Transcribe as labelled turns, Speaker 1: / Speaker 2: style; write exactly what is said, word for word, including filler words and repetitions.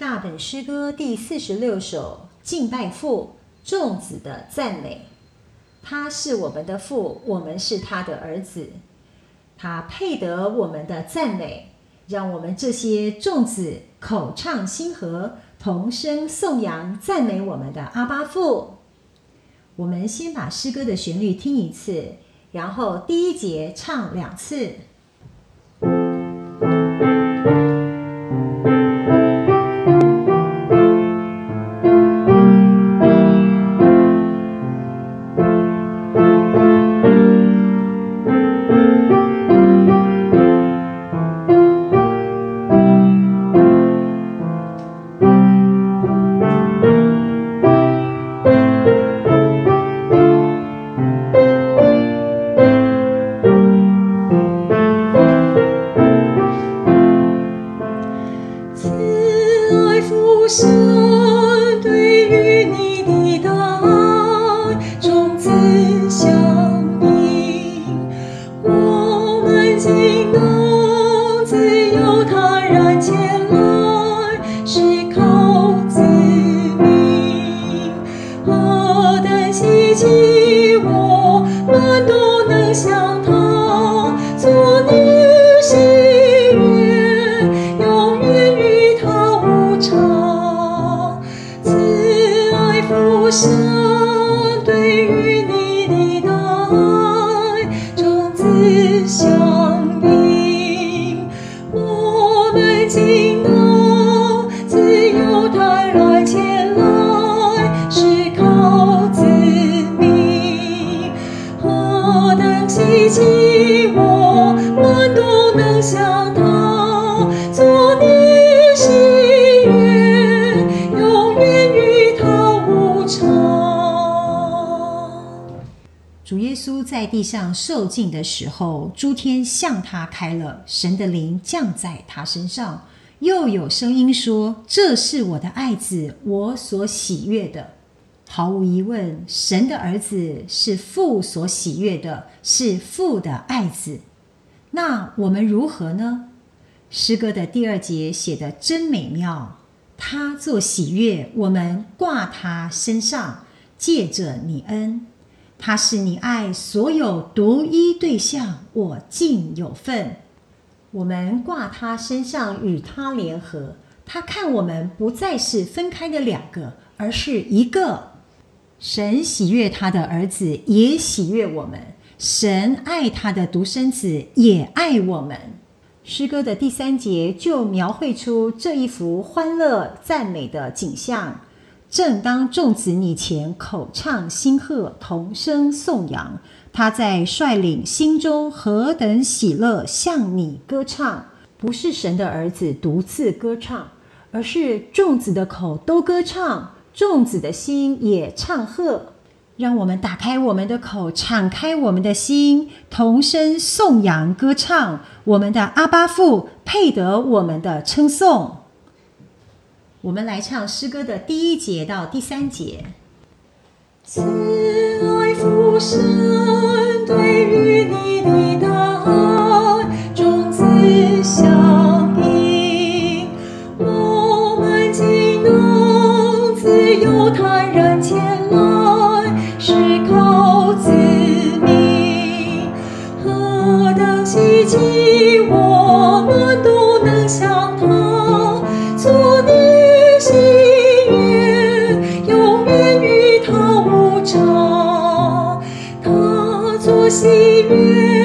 Speaker 1: 大本诗歌第四十六首，敬拜父，众子的赞美。他是我们的父，我们是他的儿子，他配得我们的赞美。让我们这些众子口唱心和，同声颂扬赞美我们的阿爸父。我们先把诗歌的旋律听一次，然后第一节唱两次。主耶稣在地上受尽的时候，诸天向他开了，神的灵降在他身上，又有声音说：这是我的爱子，我所喜悦的。毫无疑问，神的儿子是父所喜悦的，是父的爱子。那我们如何呢？诗歌的第二节写得真美妙，他做喜悦，我们挂他身上，借着你恩。他是你爱所有独一对象，我尽有份。我们挂他身上，与他联合。他看我们不再是分开的两个，而是一个。神喜悦他的儿子，也喜悦我们。神爱他的独生子，也爱我们。诗歌的第三节就描绘出这一幅欢乐赞美的景象。正当众子你前口唱心和，同声颂扬，他在率领心中何等喜乐，向你歌唱。不是神的儿子独自歌唱，而是众子的口都歌唱，众子的心也唱和。让我们打开我们的口，敞开我们的心，同声颂扬歌唱。我们的阿爸父配得我们的称颂。我们来唱诗歌的第一节到第三节。
Speaker 2: 慈爱父神对于你的爱，众子相应，我们竟能自由坦然前来，是靠子民，何等希奇，我们都能向他做你喜悦，永远与他无差，他做喜悦。